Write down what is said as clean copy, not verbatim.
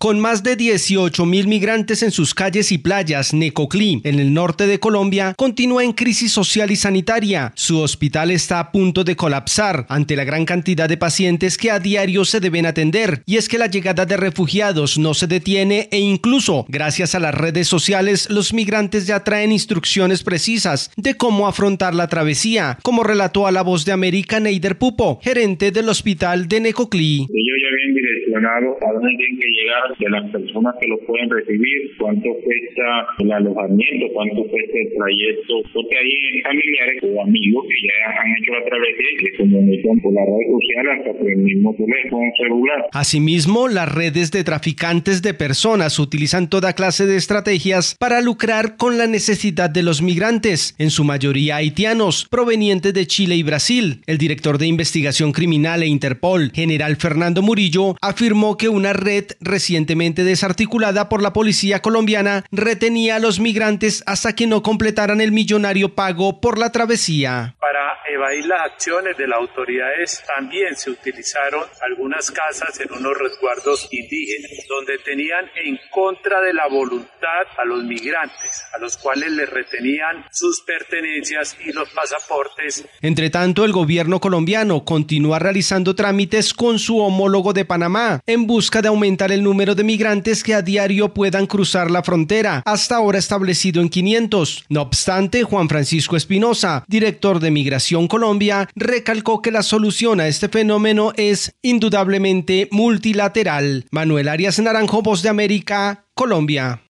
Con más de 18.000 migrantes en sus calles y playas, Necoclí, en el norte de Colombia, continúa en crisis social y sanitaria. Su hospital está a punto de colapsar ante la gran cantidad de pacientes que a diario se deben atender. Y es que la llegada de refugiados no se detiene e incluso, gracias a las redes sociales, los migrantes ya traen instrucciones precisas de cómo afrontar la travesía, como relató a La Voz de América Neider Pupo, gerente del hospital de Necoclí. Ellos ya habían direccionado a dónde tienen que llegar, de las personas que lo pueden recibir, cuánto cuesta el alojamiento, cuánto cuesta el trayecto, porque hay familiares o amigos que ya han hecho la travesía y se comunican por las redes sociales hasta por el mismo teléfono celular. Asimismo, las redes de traficantes de personas utilizan toda clase de estrategias para lucrar con la necesidad de los migrantes, en su mayoría haitianos, provenientes de Chile y Brasil. El director de Investigación Criminal e Interpol, general Fernando Murillo, afirmó que una red recientemente desarticulada por la policía colombiana retenía a los migrantes hasta que no completaran el millonario pago por la travesía. Para evadir las acciones de las autoridades también se utilizaron algunas casas en unos resguardos indígenas, donde tenían en contra de la voluntad a los migrantes, a los cuales les retenían sus pertenencias y los pasaportes. Entre tanto, el gobierno colombiano continúa realizando trámites con su homólogo de Panamá en busca de aumentar el número de migrantes que a diario puedan cruzar la frontera, hasta ahora establecido en 500. No obstante, Juan Francisco Espinosa, director de Migración Colombia, recalcó que la solución a este fenómeno es indudablemente multilateral. Manuel Arias Naranjo, Voz de América, Colombia.